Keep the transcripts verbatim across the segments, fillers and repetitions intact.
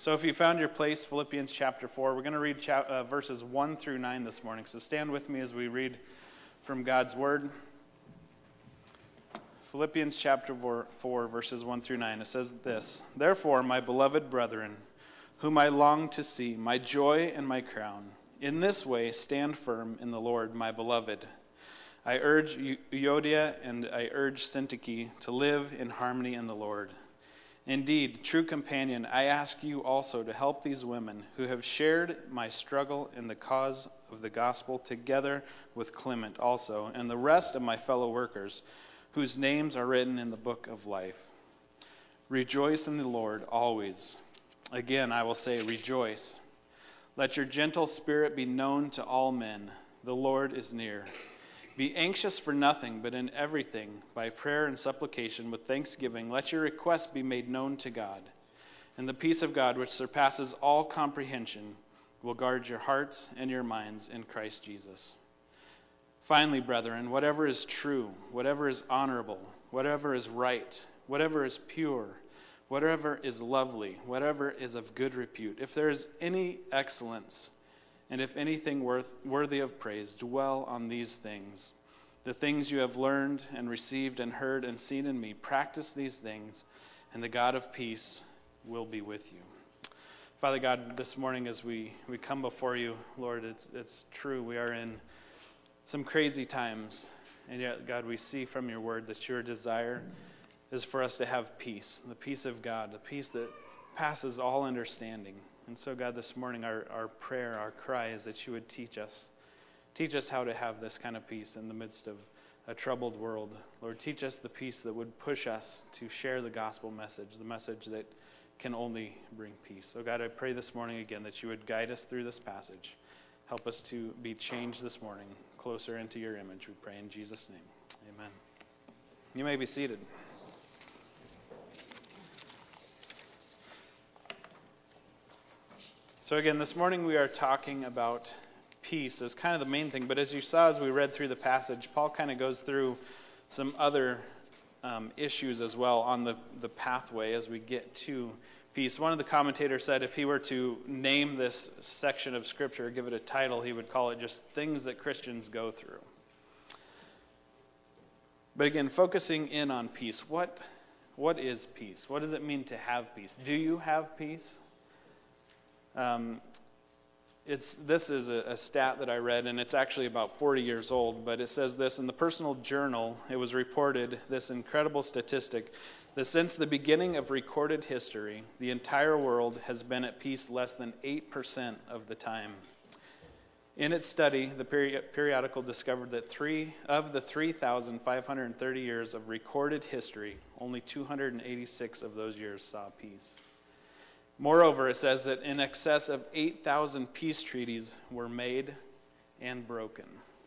So if you found your place, Philippians chapter four, we're going to read cha- uh, verses one through nine this morning. So stand with me as we read from God's Word. Philippians chapter four, verses one through nine. It says this, "Therefore, my beloved brethren, whom I long to see, my joy and my crown, in this way stand firm in the Lord, my beloved. I urge Euodia and I urge Syntyche to live in harmony in the Lord. Indeed, true companion, I ask you also to help these women who have shared my struggle in the cause of the gospel, together with Clement also, and the rest of my fellow workers, whose names are written in the book of life. Rejoice in the Lord always. Again, I will say, rejoice. Let your gentle spirit be known to all men. The Lord is near. Be anxious for nothing, but in everything, by prayer and supplication, with thanksgiving, let your requests be made known to God. And the peace of God, which surpasses all comprehension, will guard your hearts and your minds in Christ Jesus. Finally, brethren, whatever is true, whatever is honorable, whatever is right, whatever is pure, whatever is lovely, whatever is of good repute, if there is any excellence, and if anything worth, worthy of praise, dwell on these things. The things you have learned and received and heard and seen in me, practice these things, and the God of peace will be with you." Father God, this morning as we, we come before you, Lord, it's, it's true, we are in some crazy times, and yet, God, we see from your word that your desire is for us to have peace, the peace of God, the peace that passes all understanding. And so, God, this morning our, our prayer, our cry is that you would teach us. Teach us how to have this kind of peace in the midst of a troubled world. Lord, teach us the peace that would push us to share the gospel message, the message that can only bring peace. So, God, I pray this morning again that you would guide us through this passage. Help us to be changed this morning, closer into your image. We pray in Jesus' name. Amen. You may be seated. So again, this morning we are talking about peace as kind of the main thing. But as you saw as we read through the passage, Paul kind of goes through some other um, issues as well on the, the pathway as we get to peace. One of the commentators said if he were to name this section of Scripture, give it a title, he would call it just things that Christians go through. But again, focusing in on peace. What, what is peace? What does it mean to have peace? Do you have peace? Um, it's this is a, a stat that I read, and it's actually about forty years old, but it says this, in the Personal Journal, it was reported, this incredible statistic, that since the beginning of recorded history, the entire world has been at peace less than eight percent of the time. In its study, the peri- periodical discovered that three of the three thousand five hundred thirty years of recorded history, only two hundred eighty-six of those years saw peace. Moreover, it says that in excess of eight thousand peace treaties were made and broken.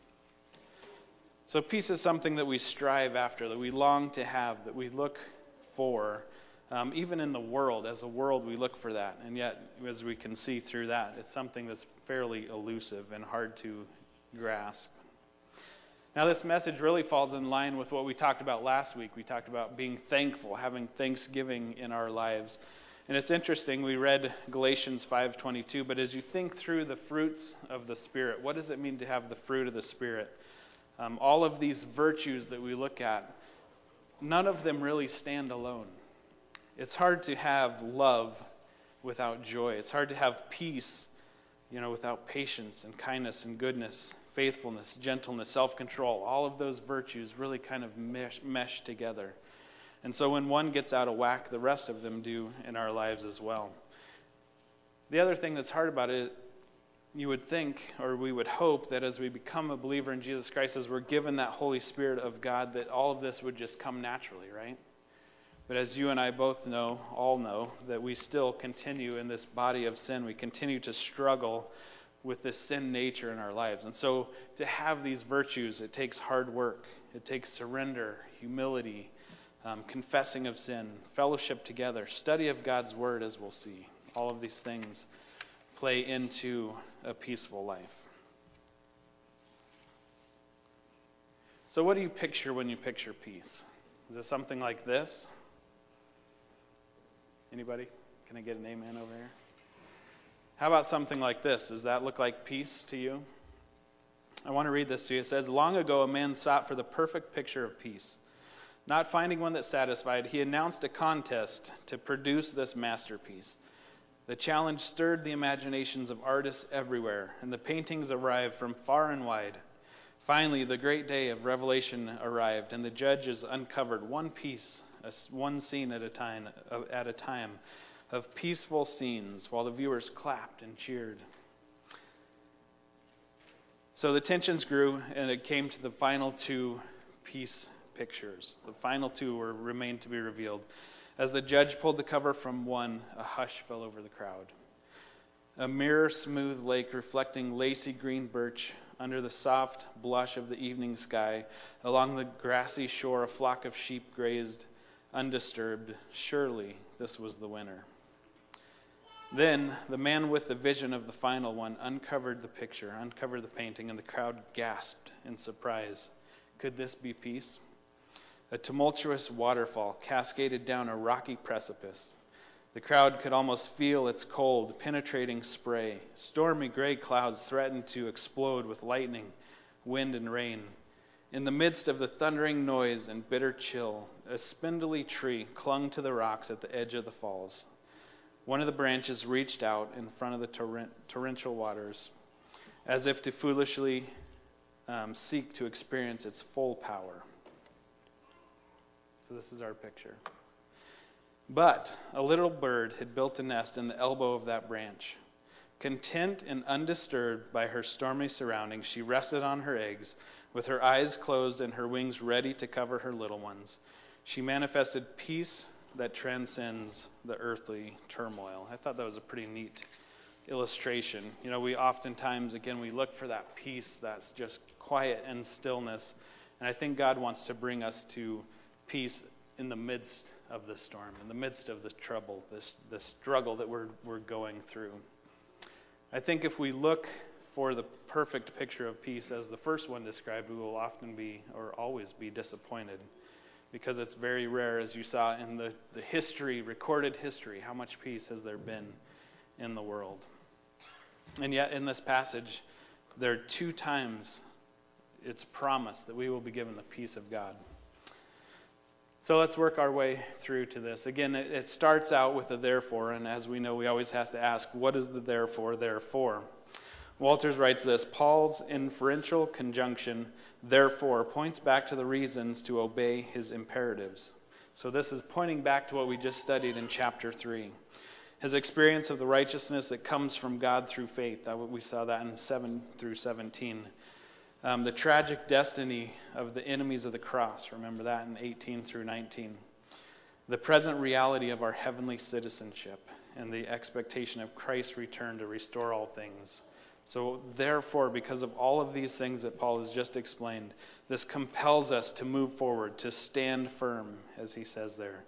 So peace is something that we strive after, that we long to have, that we look for. Um, even in the world, as a world, we look for that. And yet, as we can see through that, it's something that's fairly elusive and hard to grasp. Now, this message really falls in line with what we talked about last week. We talked about being thankful, having thanksgiving in our lives. And it's interesting, we read Galatians five twenty-two, but as you think through the fruits of the Spirit, what does it mean to have the fruit of the Spirit? Um, all of these virtues that we look at, none of them really stand alone. It's hard to have love without joy. It's hard to have peace, you know, without patience and kindness and goodness, faithfulness, gentleness, self-control. All of those virtues really kind of mesh, mesh together. And so when one gets out of whack, the rest of them do in our lives as well. The other thing that's hard about it, you would think, or we would hope, that as we become a believer in Jesus Christ, as we're given that Holy Spirit of God, that all of this would just come naturally, right? But as you and I both know, all know, that we still continue in this body of sin. We continue to struggle with this sin nature in our lives. And so to have these virtues, it takes hard work. It takes surrender, humility, Um, confessing of sin, fellowship together, study of God's Word, as we'll see. All of these things play into a peaceful life. So what do you picture when you picture peace? Is it something like this? Anybody? Can I get an amen over here? How about something like this? Does that look like peace to you? I want to read this to you. It says, long ago a man sought for the perfect picture of peace. Not finding one that satisfied, he announced a contest to produce this masterpiece. The challenge stirred the imaginations of artists everywhere, and the paintings arrived from far and wide. Finally, the great day of revelation arrived, and the judges uncovered one piece, one scene at a time, at a time, of peaceful scenes, while the viewers clapped and cheered. So the tensions grew, and it came to the final two peace pictures. The final two were remained to be revealed. As the judge pulled the cover from one, a hush fell over the crowd. A mirror-smooth lake reflecting lacy green birch under the soft blush of the evening sky. Along the grassy shore, a flock of sheep grazed undisturbed. Surely this was the winner. Then the man with the vision of the final one uncovered the picture, uncovered the painting, and the crowd gasped in surprise. Could this be peace? A tumultuous waterfall cascaded down a rocky precipice. The crowd could almost feel its cold, penetrating spray. Stormy gray clouds threatened to explode with lightning, wind, and rain. In the midst of the thundering noise and bitter chill, a spindly tree clung to the rocks at the edge of the falls. One of the branches reached out in front of the torrent, torrential waters, as if to foolishly um, seek to experience its full power. So this is our picture. But a little bird had built a nest in the elbow of that branch. Content and undisturbed by her stormy surroundings, she rested on her eggs, with her eyes closed and her wings ready to cover her little ones. She manifested peace that transcends the earthly turmoil. I thought that was a pretty neat illustration. You know, we oftentimes, again, we look for that peace that's just quiet and stillness. And I think God wants to bring us to peace in the midst of the storm, in the midst of the trouble, this this struggle that we're we're going through. I think if we look for the perfect picture of peace as the first one described, we will often be, or always be, disappointed, because it's very rare, as you saw in the, the history, recorded history, how much peace has there been in the world. And yet in this passage, there are two times it's promised that we will be given the peace of God. So let's work our way through to this. Again, it, it starts out with a therefore, and as we know, we always have to ask, what is the therefore there for? Walters writes this, Paul's inferential conjunction, therefore, points back to the reasons to obey his imperatives. So this is pointing back to what we just studied in chapter three. His experience of the righteousness that comes from God through faith. We saw that in seven through seventeen. Um, the tragic destiny of the enemies of the cross. Remember that in eighteen through nineteen. The present reality of our heavenly citizenship and the expectation of Christ's return to restore all things. So therefore, because of all of these things that Paul has just explained, this compels us to move forward, to stand firm, as he says there.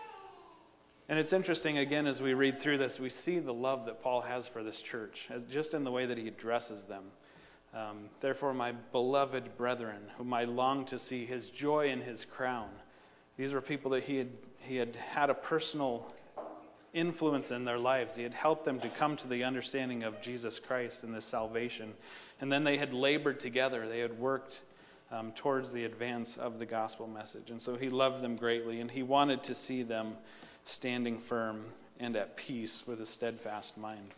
And it's interesting, again, as we read through this, we see the love that Paul has for this church, as just in the way that he addresses them. Um, Therefore, my beloved brethren, whom I long to see, his joy and his crown. These were people that he had he had had a personal influence in their lives. He had helped them to come to the understanding of Jesus Christ and this salvation. And then they had labored together. They had worked um, towards the advance of the gospel message. And so he loved them greatly, and he wanted to see them standing firm and at peace with a steadfast mind.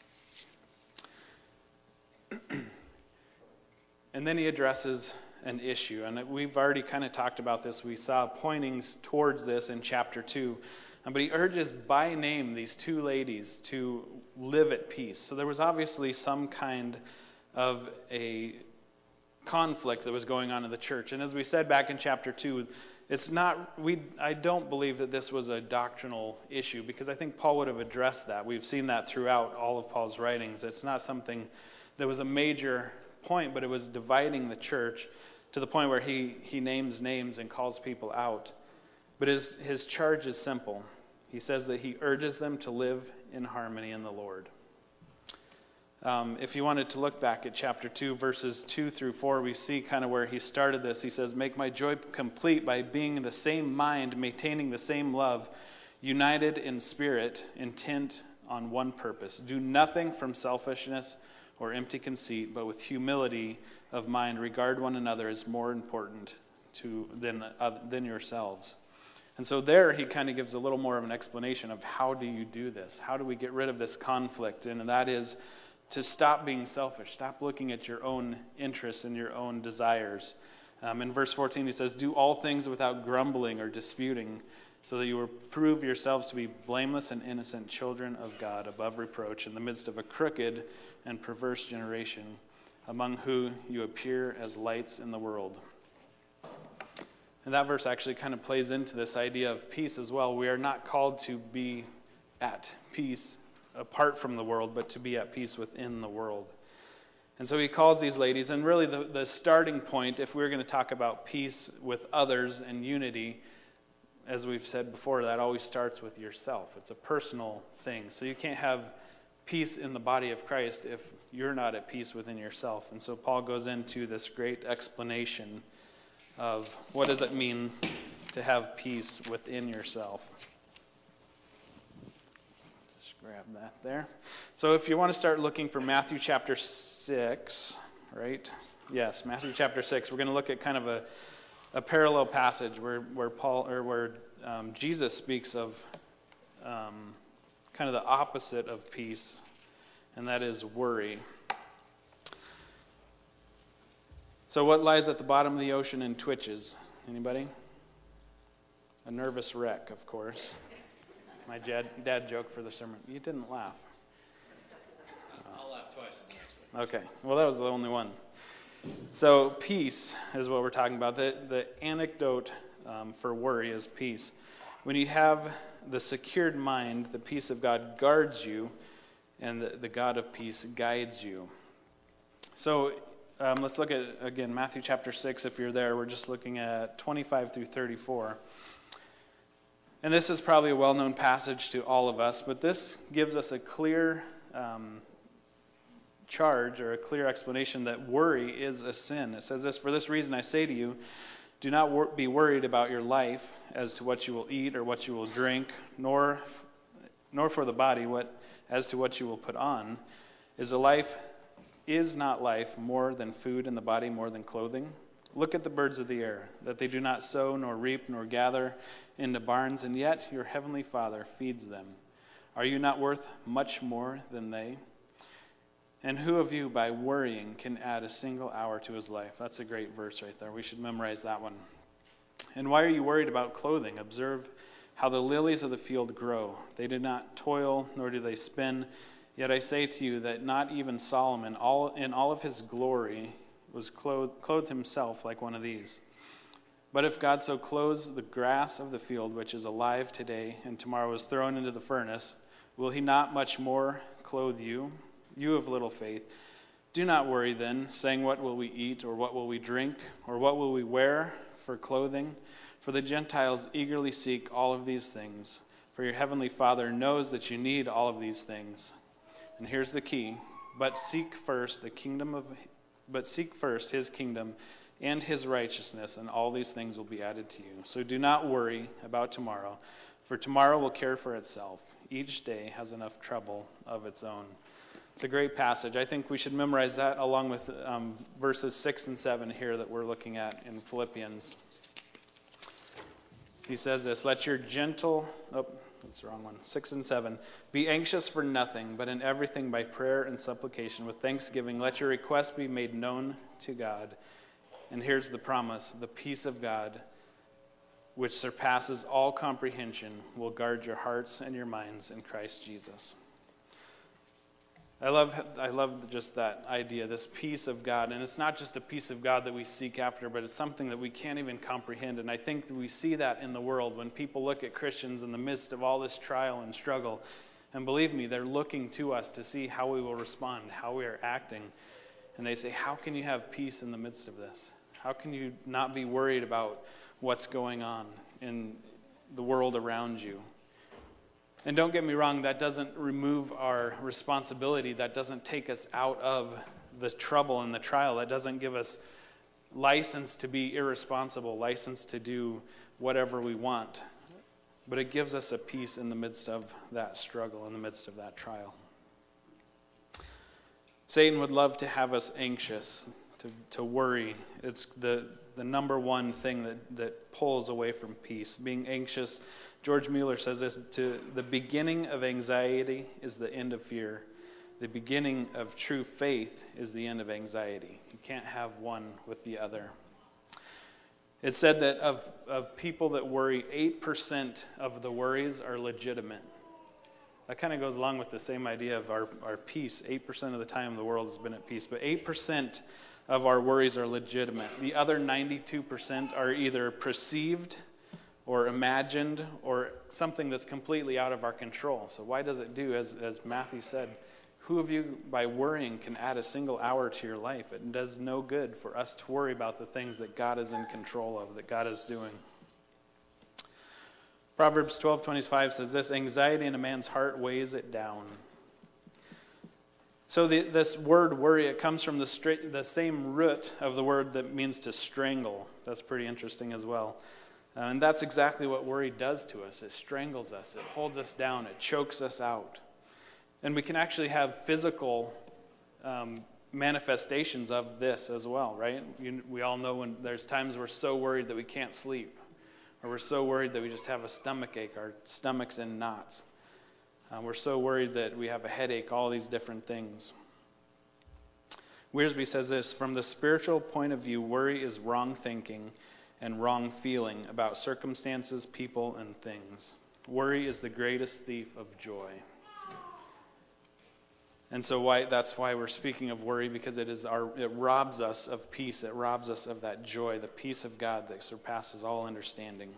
And then he addresses an issue. And we've already kind of talked about this. We saw pointings towards this in chapter two. But he urges by name these two ladies to live at peace. So there was obviously some kind of a conflict that was going on in the church. And as we said back in chapter two, it's not, we, I don't believe that this was a doctrinal issue, because I think Paul would have addressed that. We've seen that throughout all of Paul's writings. It's not something that was a major point, but it was dividing the church to the point where he, he names names and calls people out. But his, his charge is simple. He says that he urges them to live in harmony in the Lord. Um, if you wanted to look back at chapter two, verses two through four, we see kind of where he started this. He says, make my joy complete by being in the same mind, maintaining the same love, united in spirit, intent on one purpose. Do nothing from selfishness or empty conceit, but with humility of mind regard one another as more important to than uh, than yourselves. And so there he kind of gives a little more of an explanation of how do you do this? How do we get rid of this conflict? And that is to stop being selfish. Stop looking at your own interests and your own desires. Um, in verse fourteen he says, do all things without grumbling or disputing, so that you will prove yourselves to be blameless and innocent children of God, above reproach, in the midst of a crooked and perverse generation, among whom you appear as lights in the world. And that verse actually kind of plays into this idea of peace as well. We are not called to be at peace apart from the world, but to be at peace within the world. And so he calls these ladies, and really the, the starting point, if we're going to talk about peace with others and unity, as we've said before, that always starts with yourself. It's a personal thing. So you can't have peace in the body of Christ if you're not at peace within yourself. And so Paul goes into this great explanation of what does it mean to have peace within yourself. Just grab that there. So if you want to start looking for Matthew chapter six, right? Yes, Matthew chapter six. We're going to look at kind of a a parallel passage where where Paul or where um, Jesus speaks of um, kind of the opposite of peace, and that is worry. So what lies at the bottom of the ocean and twitches? Anybody? A nervous wreck, of course. My dad, dad joke for the sermon. You didn't laugh. I'll laugh twice. Okay. Well, that was the only one. So peace is what we're talking about. The, the anecdote um, for worry is peace. When you have the secured mind, the peace of God guards you, and the, the God of peace guides you. So um, let's look at, again, Matthew chapter six. If you're there, we're just looking at twenty-five through thirty-four. And this is probably a well-known passage to all of us, but this gives us a clear um, charge or a clear explanation that worry is a sin. It says this, for this reason I say to you, do not wor- be worried about your life as to what you will eat or what you will drink, nor nor for the body what as to what you will put on. Is a life is not life more than food, and the body more than clothing? Look at the birds of the air, that they do not sow nor reap nor gather into barns, and yet your heavenly Father feeds them. Are you not worth much more than they? And who of you, by worrying, can add a single hour to his life? That's a great verse right there. We should memorize that one. And why are you worried about clothing? Observe how the lilies of the field grow. They do not toil, nor do they spin. Yet I say to you that not even Solomon, all in all of his glory, was clothed, clothed himself like one of these. But if God so clothes the grass of the field, which is alive today and tomorrow is thrown into the furnace, will he not much more clothe you, you of little faith? Do not worry then, saying, what will we eat, or what will we drink, or what will we wear for clothing? For the Gentiles eagerly seek all of these things, for your heavenly Father knows that you need all of these things. And here's the key: but seek first the kingdom of, but seek first His kingdom and His righteousness, and all these things will be added to you. So do not worry about tomorrow, for tomorrow will care for itself. Each day has enough trouble of its own. It's a great passage. I think we should memorize that along with um, verses six and seven here that we're looking at in Philippians. He says this, let your gentle, oh, that's the wrong one, six and seven, be anxious for nothing, but in everything by prayer and supplication with thanksgiving, let your requests be made known to God. And here's the promise, the peace of God, which surpasses all comprehension, will guard your hearts and your minds in Christ Jesus. I love I love just that idea, this peace of God. And it's not just a peace of God that we seek after, but it's something that we can't even comprehend. And I think that we see that in the world when people look at Christians in the midst of all this trial and struggle. And believe me, they're looking to us to see how we will respond, how we are acting. And they say, how can you have peace in the midst of this? How can you not be worried about what's going on in the world around you? And don't get me wrong, that doesn't remove our responsibility. That doesn't take us out of the trouble and the trial. That doesn't give us license to be irresponsible, license to do whatever we want. but it gives us a peace in the midst of that struggle, in the midst of that trial. Satan would love to have us anxious, to, to worry. It's the, the number one thing that, that pulls away from peace. Being anxious, George Mueller says this, to the beginning of anxiety is the end of fear. The beginning of true faith is the end of anxiety. You can't have one with the other. It said that of, of people that worry, eight percent of the worries are legitimate. That kind of goes along with the same idea of our, our peace. eight percent of the time the world has been at peace. But eight percent of our worries are legitimate. The other ninety-two percent are either perceived or imagined or something that's completely out of our control. So why does it do, as, as Matthew said, who of you by worrying can add a single hour to your life? It does no good for us to worry about the things that God is in control of, that God is doing. Proverbs twelve twenty-five says this, anxiety in a man's heart weighs it down. So the, this word worry, it comes from the, straight, the same root of the word that means to strangle. That's pretty interesting as well. Uh, and that's exactly what worry does to us. It strangles us. It holds us down. It chokes us out. And we can actually have physical um, manifestations of this as well, right? You, we all know when there's times we're so worried that we can't sleep. Or we're so worried that we just have a stomach ache, our stomach's in knots. Uh, we're so worried that we have a headache, all these different things. Wiersbe says this, from the spiritual point of view, worry is wrong thinking and wrong feeling about circumstances, people, and things. Worry is the greatest thief of joy. And so why that's why we're speaking of worry, because it is our it robs us of peace. It robs us of that joy, the peace of God that surpasses all understanding.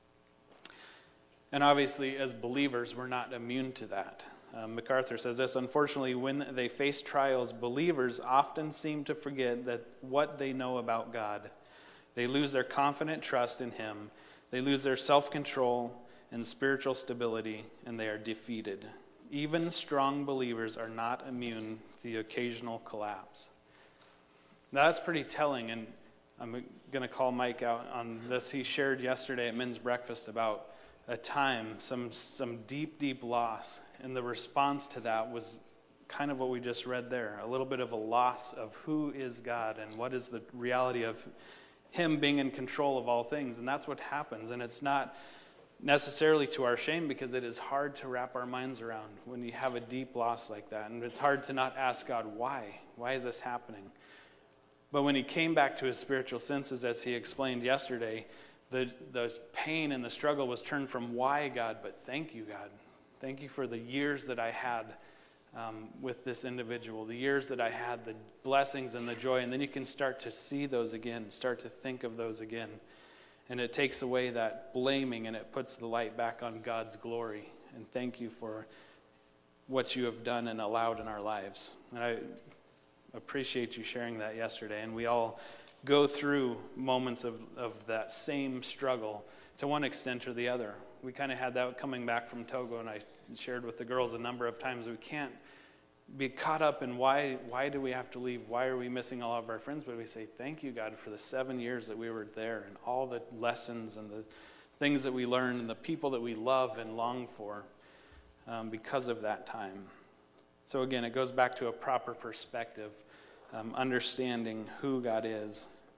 And obviously, as believers, we're not immune to that. Um, MacArthur says this, unfortunately, when they face trials, believers often seem to forget that what they know about God. They lose their confident trust in Him. They lose their self-control and spiritual stability, and they are defeated. Even strong believers are not immune to the occasional collapse. Now, that's pretty telling, and I'm going to call Mike out on this. He shared yesterday at men's breakfast about a time, some some deep, deep loss, and the response to that was kind of what we just read there, a little bit of a loss of who is God and what is the reality of Him being in control of all things, and that's what happens, and it's not necessarily to our shame, because it is hard to wrap our minds around when you have a deep loss like that. And it's hard to not ask God, why? Why is this happening? But when he came back to his spiritual senses, as he explained yesterday, the, the pain and the struggle was turned from why, God, but thank you, God. Thank you for the years that I had um, with this individual, the years that I had, the blessings and the joy. And then you can start to see those again, start to think of those again. And it takes away that blaming, and it puts the light back on God's glory. And thank you for what you have done and allowed in our lives. And I appreciate you sharing that yesterday. And we all go through moments of, of that same struggle to one extent or the other. We kind of had that coming back from Togo, and I shared with the girls a number of times. We can't be caught up in why why do we have to leave? Why are we missing all of our friends? But we say, thank you, God, for the seven years that we were there and all the lessons and the things that we learned and the people that we love and long for um, because of that time. So again, it goes back to a proper perspective, um, understanding who God is.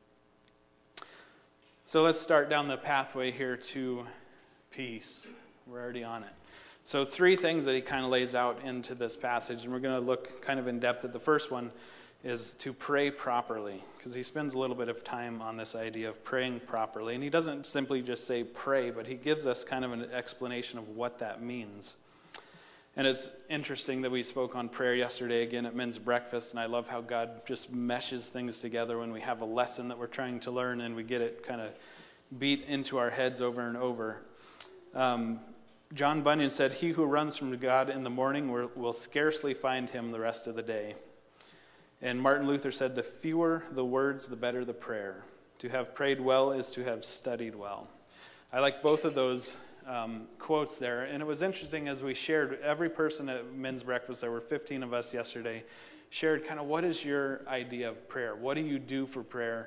So let's start down the pathway here to peace. We're already on it. So three things that he kind of lays out into this passage, and we're going to look kind of in depth at the first one, is to pray properly, because he spends a little bit of time on this idea of praying properly. And he doesn't simply just say pray, but he gives us kind of an explanation of what that means. And it's interesting that we spoke on prayer yesterday again at men's breakfast, and I love how God just meshes things together when we have a lesson that we're trying to learn and we get it kind of beat into our heads over and over. Um, John Bunyan said, he who runs from God in the morning will, will scarcely find him the rest of the day. And Martin Luther said, the fewer the words, the better the prayer. To have prayed well is to have studied well. I like both of those um, quotes there. And it was interesting as we shared, every person at men's breakfast, there were fifteen of us yesterday, shared kind of what is your idea of prayer? What do you do for prayer?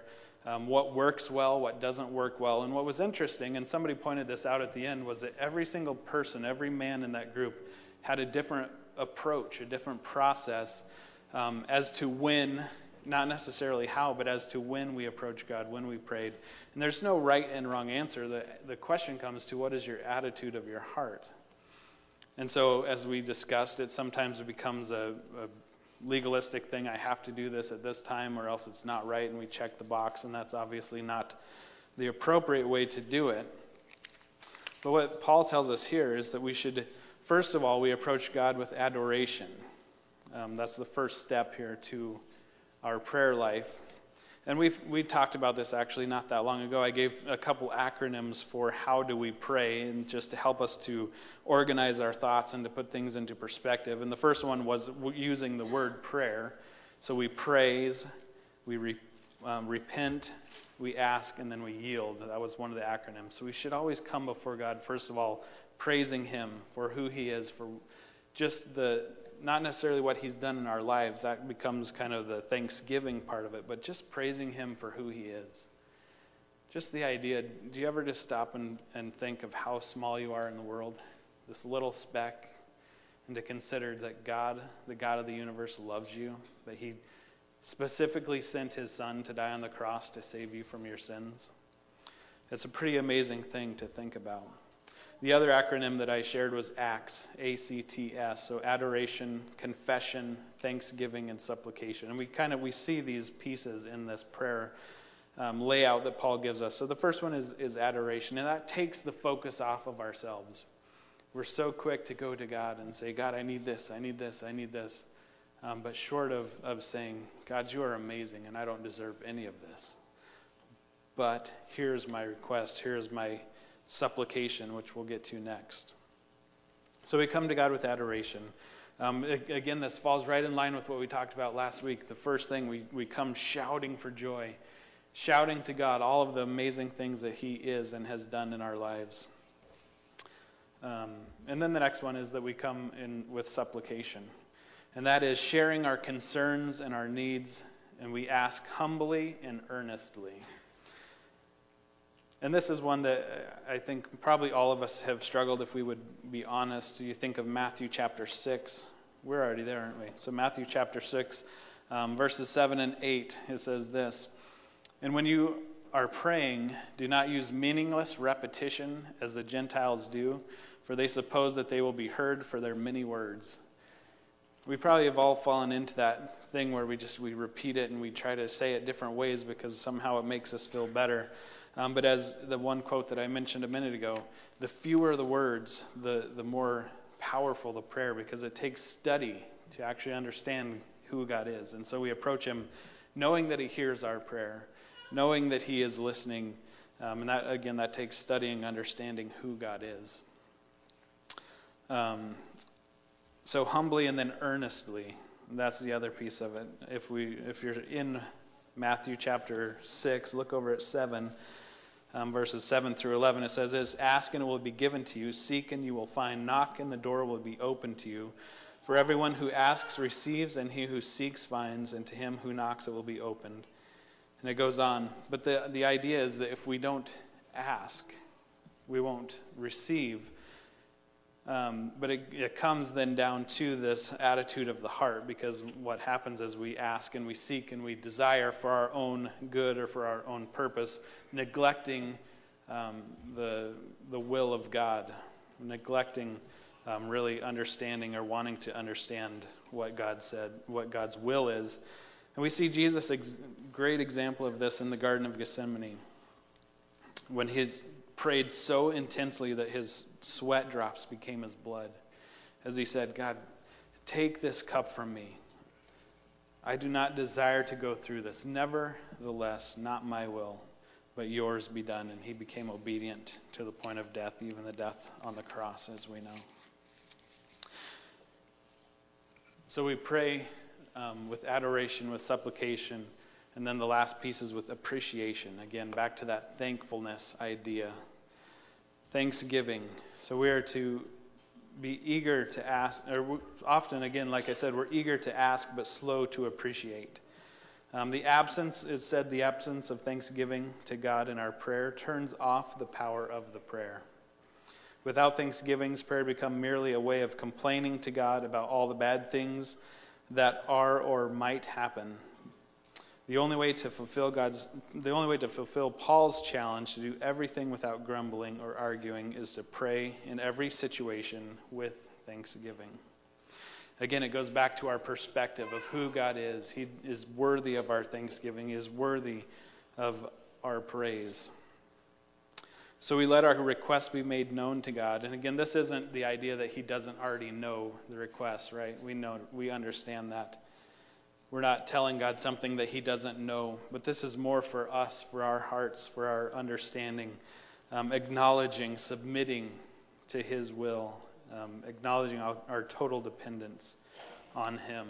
um, what works well, what doesn't work well. And what was interesting, and somebody pointed this out at the end, was that every single person, every man in that group had a different approach, a different process um, as to when, not necessarily how, but as to when we approach God, when we prayed. And there's no right and wrong answer. The, the question comes to, what is your attitude of your heart? And so, as we discussed, it sometimes it becomes a, a legalistic thing. I have to do this at this time or else it's not right, and we check the box, and that's obviously not the appropriate way to do it. But what Paul tells us here is that we should, first of all, we approach God with adoration. Um, that's the first step here to our prayer life. And we've we talked about this actually not that long ago. I gave a couple acronyms for how do we pray, and just to help us to organize our thoughts and to put things into perspective. And the first one was using the word prayer. So we praise, we re, um, repent, we ask, and then we yield. That was one of the acronyms. So we should always come before God, first of all, praising Him for who He is, for just the not necessarily what He's done in our lives. That becomes kind of the thanksgiving part of it, but just praising Him for who He is. Just the idea, do you ever just stop and, and think of how small you are in the world? This little speck, and to consider that God, the God of the universe, loves you, that He specifically sent His Son to die on the cross to save you from your sins. It's a pretty amazing thing to think about. The other acronym that I shared was ACTS, A C T S, so adoration, confession, thanksgiving, and supplication. And we kind of we see these pieces in this prayer um, layout that Paul gives us. So the first one is, is adoration, and that takes the focus off of ourselves. We're so quick to go to God and say, God, I need this, I need this, I need this. Um, but short of, of saying, God, you are amazing, and I don't deserve any of this. But here's my request, here's my supplication, which we'll get to next. So we come to God with adoration. Um, again, this falls right in line with what we talked about last week. The first thing, we, we come shouting for joy, shouting to God all of the amazing things that He is and has done in our lives. Um, and then the next one is that we come in with supplication. And that is sharing our concerns and our needs, and we ask humbly and earnestly. And this is one that I think probably all of us have struggled, if we would be honest. You think of Matthew chapter six. We're already there, aren't we? So Matthew chapter six, um, verses seven and eight, it says this: "And when you are praying, do not use meaningless repetition as the Gentiles do, for they suppose that they will be heard for their many words." We probably have all fallen into that thing where we just we repeat it and we try to say it different ways because somehow it makes us feel better. Um, but as the one quote that I mentioned a minute ago, the fewer the words, the, the more powerful the prayer, because it takes study to actually understand who God is. And so we approach Him knowing that He hears our prayer, knowing that He is listening. Um, and that, again, that takes studying, understanding who God is. Um, so humbly and then earnestly, that's the other piece of it. If we, if you're in Matthew chapter six, look over at seven. Um, verses seven through eleven, it says this: "Ask and it will be given to you, seek and you will find, knock and the door will be opened to you. For everyone who asks receives, and he who seeks finds, and to him who knocks it will be opened." And it goes on. But the, the idea is that if we don't ask, we won't receive. Um, but it, it comes then down to this attitude of the heart, because what happens is we ask and we seek and we desire for our own good or for our own purpose, neglecting um, the the will of God, neglecting um, really understanding or wanting to understand what God said, what God's will is. And we see Jesus' ex- great example of this in the Garden of Gethsemane, when He prayed so intensely that His sweat drops became His blood. As He said, "God, take this cup from me. I do not desire to go through this. Nevertheless, not my will, but yours be done." And He became obedient to the point of death, even the death on the cross, as we know. So we pray um, with adoration, with supplication, and then the last piece is with appreciation. Again, back to that thankfulness idea. Thanksgiving. So we are to be eager to ask, or often, again, like I said, we're eager to ask but slow to appreciate. Um, the absence, it said the absence of thanksgiving to God in our prayer turns off the power of the prayer. Without thanksgivings, prayer become merely a way of complaining to God about all the bad things that are or might happen. The only way to fulfill God's, the only way to fulfill Paul's challenge to do everything without grumbling or arguing is to pray in every situation with thanksgiving. Again, it goes back to our perspective of who God is. He is worthy of our thanksgiving. He is worthy of our praise. So we let our requests be made known to God. And again, this isn't the idea that He doesn't already know the request, right? We know, we understand that. We're not telling God something that He doesn't know. But this is more for us, for our hearts, for our understanding, um, acknowledging, submitting to His will. Um, acknowledging our, our total dependence on Him.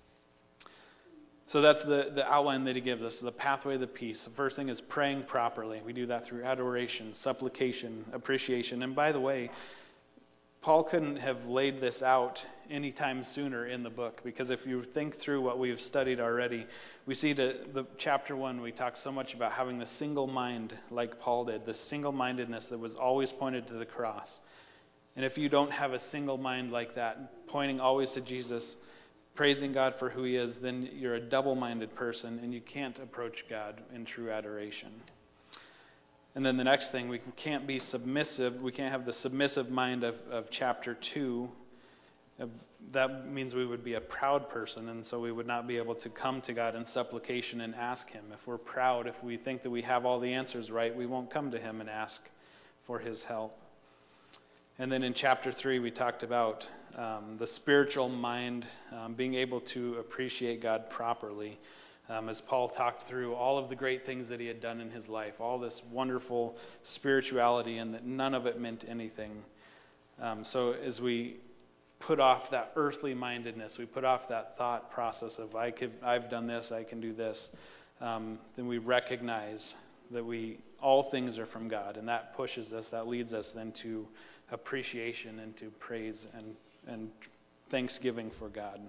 So that's the, the outline that He gives us, the pathway to peace. The first thing is praying properly. We do that through adoration, supplication, appreciation. And by the way, Paul couldn't have laid this out any time sooner in the book, because if you think through what we've studied already, we see that the chapter one, we talk so much about having the single mind like Paul did, the single-mindedness that was always pointed to the cross. And if you don't have a single mind like that, pointing always to Jesus, praising God for who He is, then you're a double-minded person and you can't approach God in true adoration. And then the next thing, we can't be submissive. We can't have the submissive mind of, of chapter two. That means we would be a proud person, and so we would not be able to come to God in supplication and ask Him. If we're proud, if we think that we have all the answers right, we won't come to Him and ask for His help. And then in chapter three, we talked about um, the spiritual mind, um, being able to appreciate God properly. Um, as Paul talked through all of the great things that he had done in his life, all this wonderful spirituality, and that none of it meant anything. Um, so as we put off that earthly mindedness, we put off that thought process of I could, I've done this, I can do this, um, then we recognize that we all things are from God, and that pushes us, that leads us then to appreciation and to praise and, and thanksgiving for God.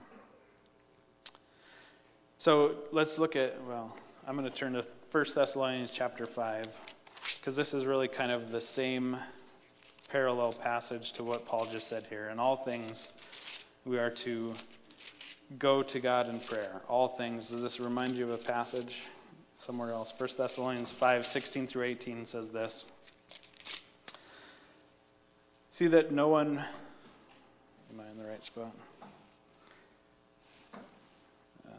So let's look at, well, I'm going to turn to First Thessalonians chapter five, because this is really kind of the same parallel passage to what Paul just said here. In all things, we are to go to God in prayer. All things. Does this remind you of a passage somewhere else? First Thessalonians five, sixteen through eighteen says this. See that no one, am I in the right spot? Uh,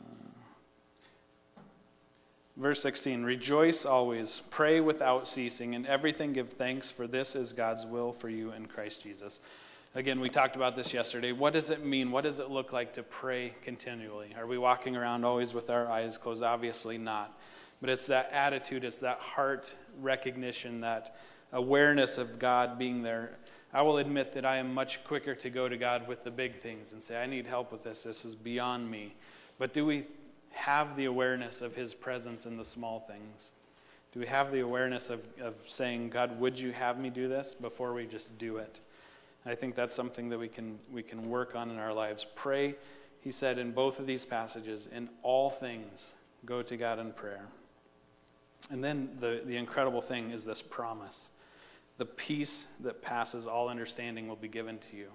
verse sixteen, rejoice always, pray without ceasing, in everything give thanks, for this is God's will for you in Christ Jesus. Again, we talked about this yesterday. What does it mean? What does it look like to pray continually? Are we walking around always with our eyes closed? Obviously not. But it's that attitude, it's that heart recognition, that awareness of God being there. I will admit that I am much quicker to go to God with the big things and say, I need help with this. This is beyond me. But do we have the awareness of His presence in the small things? Do we have the awareness of, of saying, God, would you have me do this, before we just do it? I think that's something that we can we can work on in our lives. Pray, he said in both of these passages, in all things, go to God in prayer. And then the, the incredible thing is this promise. The peace that passes all understanding will be given to you.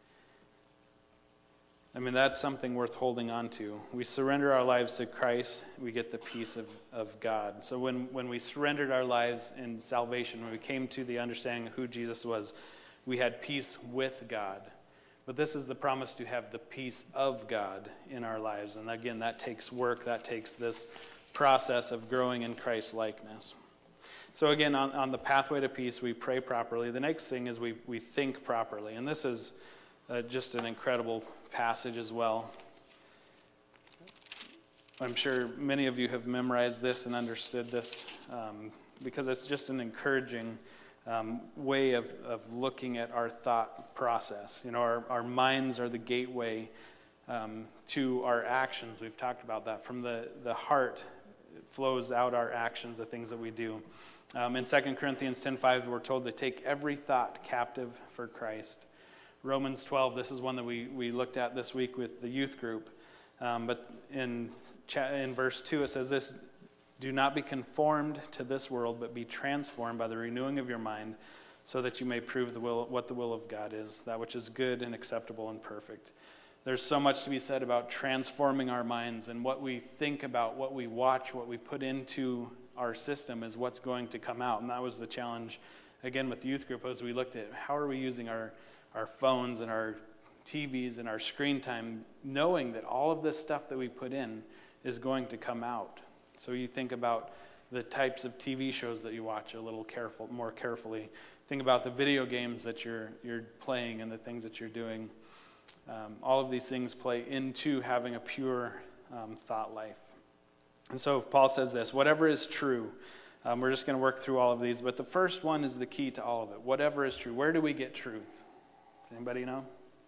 I mean, that's something worth holding on to. We surrender our lives to Christ, we get the peace of, of God. So when, when we surrendered our lives in salvation, when we came to the understanding of who Jesus was, we had peace with God. But this is the promise to have the peace of God in our lives. And again, that takes work, that takes this process of growing in Christ's likeness. So again, on, on the pathway to peace, we pray properly. The next thing is we, we think properly. And this is uh, just an incredible passage as well. I'm sure many of you have memorized this and understood this um, because it's just an encouraging um, way of, of looking at our thought process. You know, our, our minds are the gateway um, to our actions. We've talked about that. From the, the heart, it flows out our actions, the things that we do. Um, in Second Corinthians ten five, we're told to take every thought captive for Christ. Romans twelve, this is one that we, we looked at this week with the youth group. Um, but in cha- in verse two it says this, "Do not be conformed to this world, but be transformed by the renewing of your mind, so that you may prove the will, what the will of God is, that which is good and acceptable and perfect." There's so much to be said about transforming our minds, and what we think about, what we watch, what we put into our system is what's going to come out. And that was the challenge, again, with the youth group, as we looked at how are we using our, our phones and our T Vs and our screen time, knowing that all of this stuff that we put in is going to come out. So you think about the types of T V shows that you watch a little careful, more carefully. Think about the video games that you're you're playing and the things that you're doing. Um, all of these things play into having a pure um, thought life. And so Paul says this, whatever is true. Um, we're just going to work through all of these, but the first one is the key to all of it. Whatever is true. Where do we get truth? Does anybody know?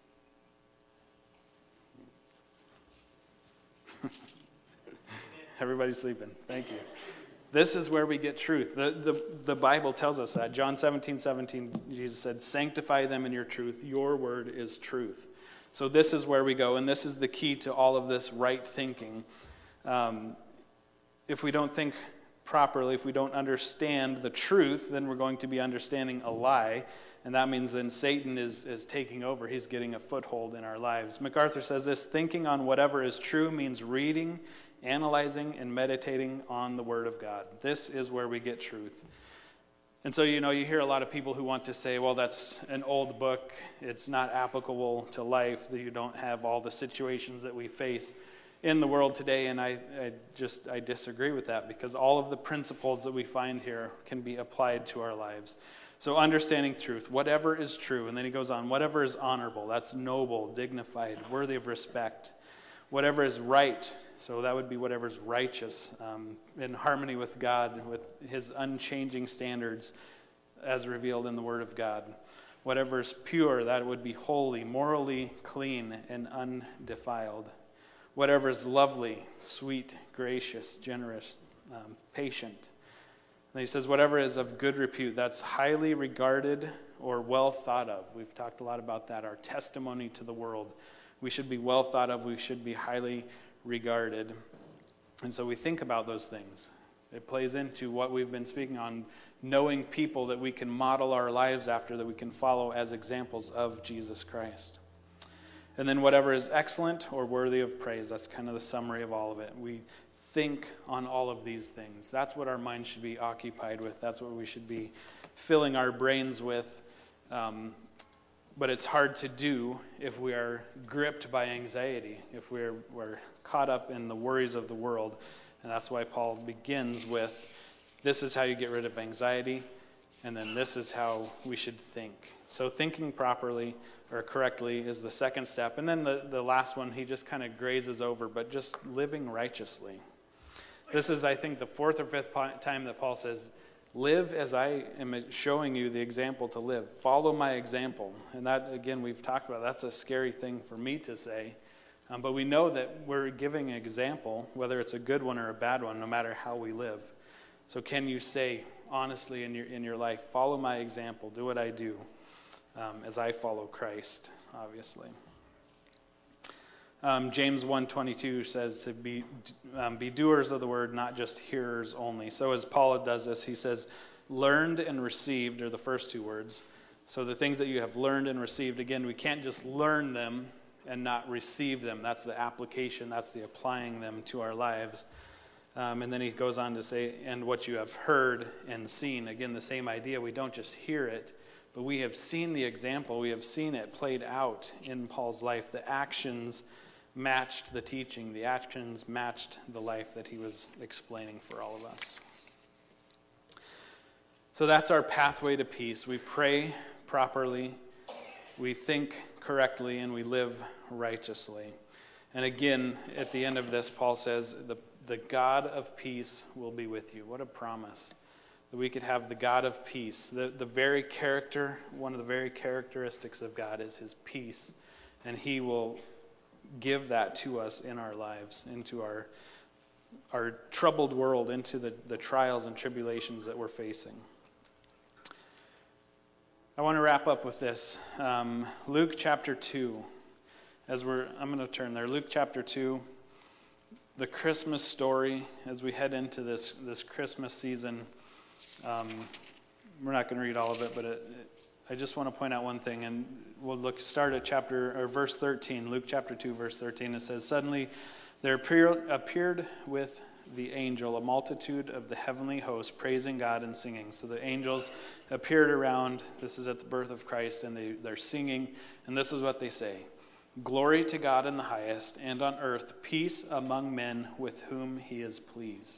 Everybody's sleeping. Thank you. This is where we get truth. The, the, the Bible tells us that. John seventeen seventeen, Jesus said, "Sanctify them in your truth. Your word is truth." So this is where we go, and this is the key to all of this right thinking. Um, if we don't think properly, if we don't understand the truth, then we're going to be understanding a lie, and that means then Satan is, is taking over. He's getting a foothold in our lives. MacArthur says this, "Thinking on whatever is true means reading, analyzing, and meditating on the Word of God." This is where we get truth. And so, you know, you hear a lot of people who want to say, well, that's an old book. It's not applicable to life, that you don't have all the situations that we face in the world today. And I, I just, I disagree with that, because all of the principles that we find here can be applied to our lives. So understanding truth, whatever is true. And then he goes on, whatever is honorable, that's noble, dignified, worthy of respect. Whatever is right, so that would be whatever is righteous, um, in harmony with God, with His unchanging standards as revealed in the Word of God. Whatever is pure, that would be holy, morally clean, and undefiled. Whatever is lovely, sweet, gracious, generous, um, patient. And he says whatever is of good repute, that's highly regarded or well thought of. We've talked a lot about that, our testimony to the world. We should be well thought of. We should be highly regarded. And so we think about those things. It plays into what we've been speaking on, knowing people that we can model our lives after, that we can follow as examples of Jesus Christ. And then whatever is excellent or worthy of praise, that's kind of the summary of all of it. We think on all of these things. That's what our mind should be occupied with. That's what we should be filling our brains with. Um, But it's hard to do if we are gripped by anxiety, if we're, we're caught up in the worries of the world. And that's why Paul begins with, this is how you get rid of anxiety, and then this is how we should think. So thinking properly or correctly is the second step. And then the, the last one, he just kind of grazes over, but just living righteously. This is, I think, the fourth or fifth time that Paul says, live as I am showing you the example to live. Follow my example. And that, again, we've talked about, that's a scary thing for me to say. Um, but we know that we're giving an example, whether it's a good one or a bad one, no matter how we live. So can you say honestly in your in your life, follow my example, do what I do, um, as I follow Christ, obviously. Um, James one twenty-two says to be um, be doers of the word, not just hearers only. So as Paul does this, he says, learned and received are the first two words. So the things that you have learned and received, again, we can't just learn them and not receive them. That's the application, that's the applying them to our lives. Um, and then he goes on to say, and what you have heard and seen. Again, the same idea. We don't just hear it, but we have seen the example. We have seen it played out in Paul's life. The actions matched the teaching. The actions matched the life that he was explaining for all of us. So that's our pathway to peace. We pray properly, we think correctly, and we live righteously. And again, at the end of this, Paul says, the, the God of peace will be with you. What a promise. That we could have the God of peace. The, the very character, one of the very characteristics of God is His peace. And He will give that to us in our lives, into our our troubled world, into the, the trials and tribulations that we're facing. I want to wrap up with this. Um, Luke chapter two. As we're, I'm going to turn there. Luke chapter two. the Christmas story as we head into this, this Christmas season. Um, we're not going to read all of it, but it, it, I just want to point out one thing, and we'll look start at chapter or verse thirteen, Luke chapter two, verse thirteen. It says, "Suddenly there appear, appeared with the angel a multitude of the heavenly host, praising God and singing." So the angels appeared around. This is at the birth of Christ, and they, they're singing, and this is what they say: "Glory to God in the highest, and on earth peace among men with whom he is pleased."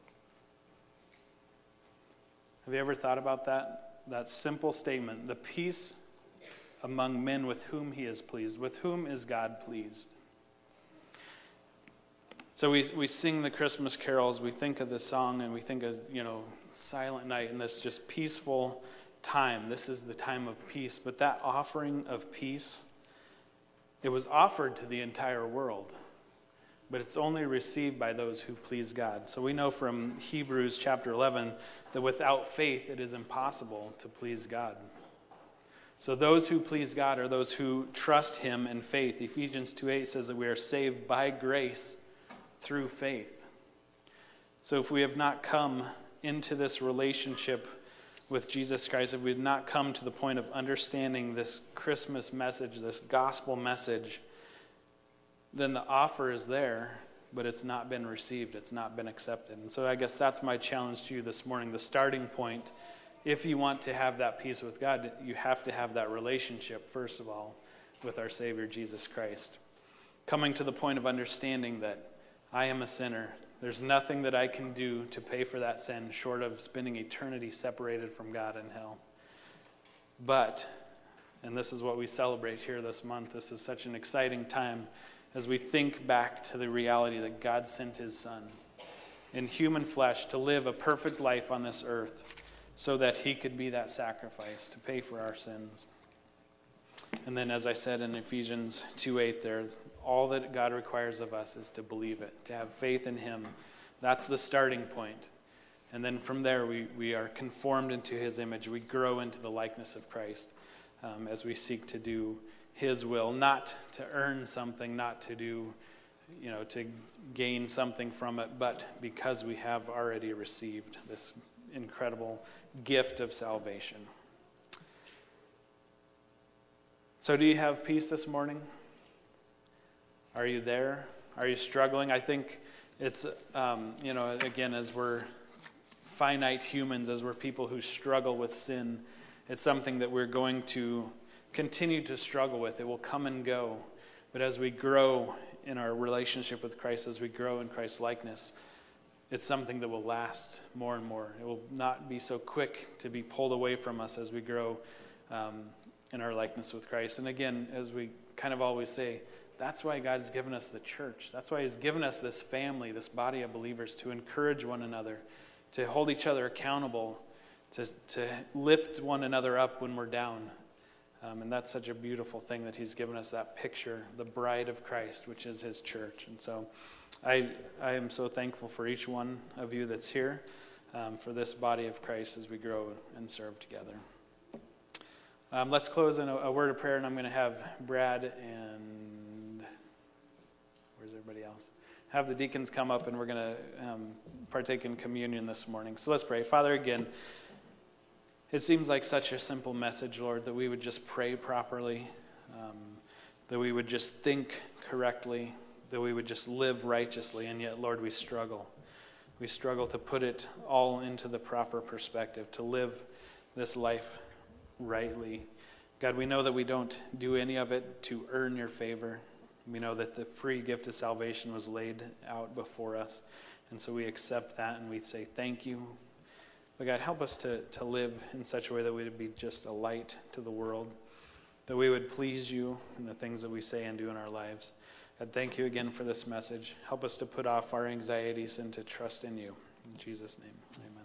Have you ever thought about that? That simple statement, the peace among men with whom he is pleased. With whom is God pleased? So we we sing the Christmas carols, we think of the song, and we think of, you know, Silent Night and this just peaceful time. This is the time of peace. But that offering of peace, it was offered to the entire world, but it's only received by those who please God. So we know from Hebrews chapter eleven that without faith it is impossible to please God. So those who please God are those who trust him in faith. Ephesians two eight says that we are saved by grace through faith. So if we have not come into this relationship with Jesus Christ, if we have not come to the point of understanding this Christmas message, this gospel message, then the offer is there, but it's not been received. It's not been accepted. And so I guess that's my challenge to you this morning. The starting point, if you want to have that peace with God, you have to have that relationship, first of all, with our Savior Jesus Christ. Coming to the point of understanding that I am a sinner. There's nothing that I can do to pay for that sin short of spending eternity separated from God in hell. But, and this is what we celebrate here this month, this is such an exciting time as we think back to the reality that God sent his Son in human flesh to live a perfect life on this earth so that he could be that sacrifice to pay for our sins. And then, as I said in Ephesians two eight there, all that God requires of us is to believe it, to have faith in him. That's the starting point. And then from there, we, we are conformed into his image. We grow into the likeness of Christ um, as we seek to do his will, not to earn something, not to do, you know, to gain something from it, but because we have already received this incredible gift of salvation. So do you have peace this morning? Are you there? Are you struggling? I think it's, um, you know, again, as we're finite humans, as we're people who struggle with sin, it's something that we're going to continue to struggle with. It will come and go. But as we grow in our relationship with Christ, as we grow in Christ's likeness, it's something that will last more and more. It will not be so quick to be pulled away from us as we grow um, in our likeness with Christ. And again, as we kind of always say, that's why God's given us the church. That's why he's given us this family, this body of believers, to encourage one another, to hold each other accountable, to, to lift one another up when we're down. Um, and that's such a beautiful thing that he's given us that picture, the bride of Christ, which is his church. And so I I am so thankful for each one of you that's here, um, for this body of Christ as we grow and serve together. Um, let's close in a, a word of prayer, and I'm going to have Brad and where's everybody else? Have the deacons come up, and we're going to um, partake in communion this morning. So let's pray. Father, again, it seems like such a simple message, Lord, that we would just pray properly, um, that we would just think correctly, that we would just live righteously, and yet, Lord, we struggle. We struggle to put it all into the proper perspective, to live this life rightly. God, we know that we don't do any of it to earn your favor. We know that the free gift of salvation was laid out before us, and so we accept that and we say thank you. But God, help us to, to live in such a way that we would be just a light to the world, that we would please you in the things that we say and do in our lives. God, thank you again for this message. Help us to put off our anxieties and to trust in you. In Jesus' name, amen.